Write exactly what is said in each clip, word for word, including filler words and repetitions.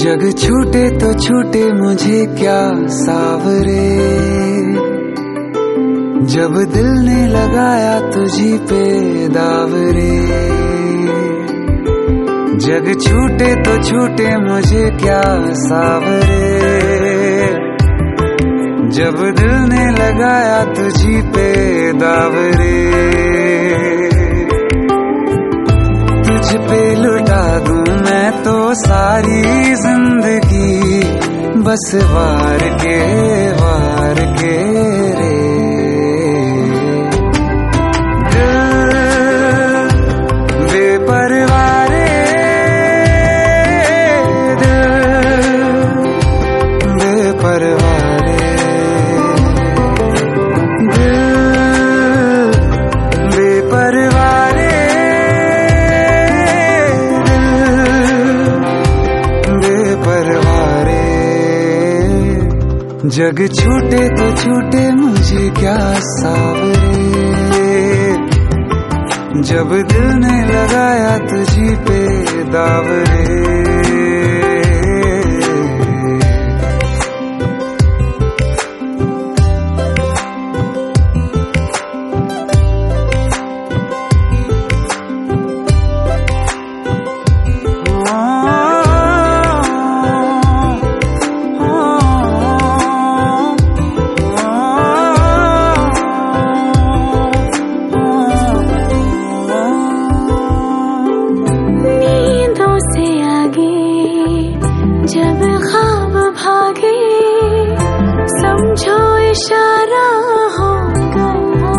जग छूटे तो छूटे मुझे क्या सावरे, जब दिल ने लगाया तुझी पे दावरे। जग छूटे तो छूटे मुझे क्या सावरे, जब दिल ने लगाया तुझी पे दावरे। तुझ पे लुटा दूं मैं तो सारी जिंदगी, बस वार के वार के रे। दिल बेपरवाह रे, दिल बेपरवाह रे, दिल बेपरवाह रे, जग छूटे तो छूटे मुझे क्या सावरे, जब दिल ने लगाया तुझी पे दावरे। जब ख्वाब भागे समझो इशारा हो गया,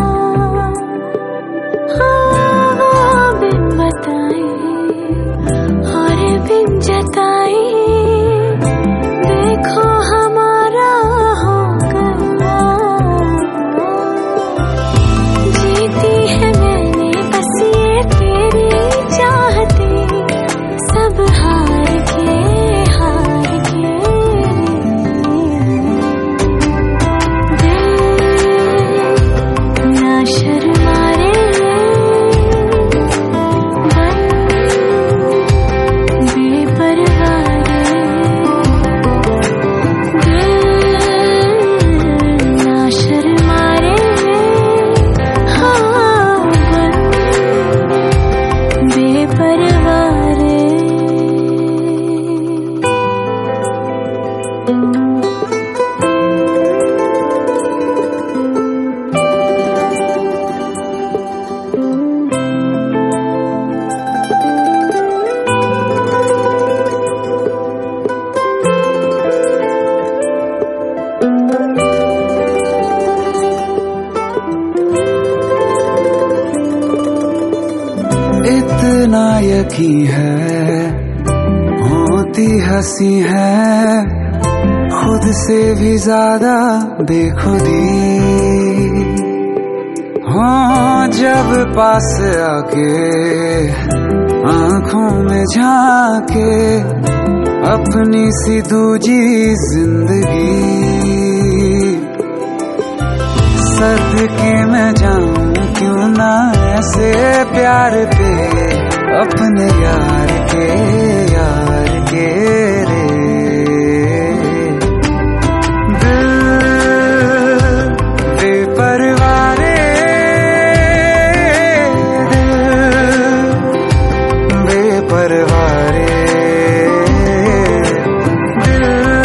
हाँ बिन बताए और बिन जताए देखो हमारा हो गया। जीती है मैंने बस ये तेरी चाहते, सब हार के इतना यकीन है होती हंसी है, खुद से भी ज्यादा बेखुदी। हाँ जब पास आके आंखों में झांके अपनी सी दूजी जिंदगी, सदके मैं जाऊं क्यों ना ऐसे प्यार पे अपने यार के यार के रे। दिल बेपरवाह रे, दिल बेपरवाह रे, दिल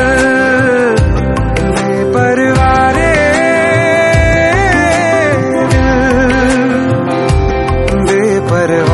बेपरवाह रे, दिल बेपरवाह।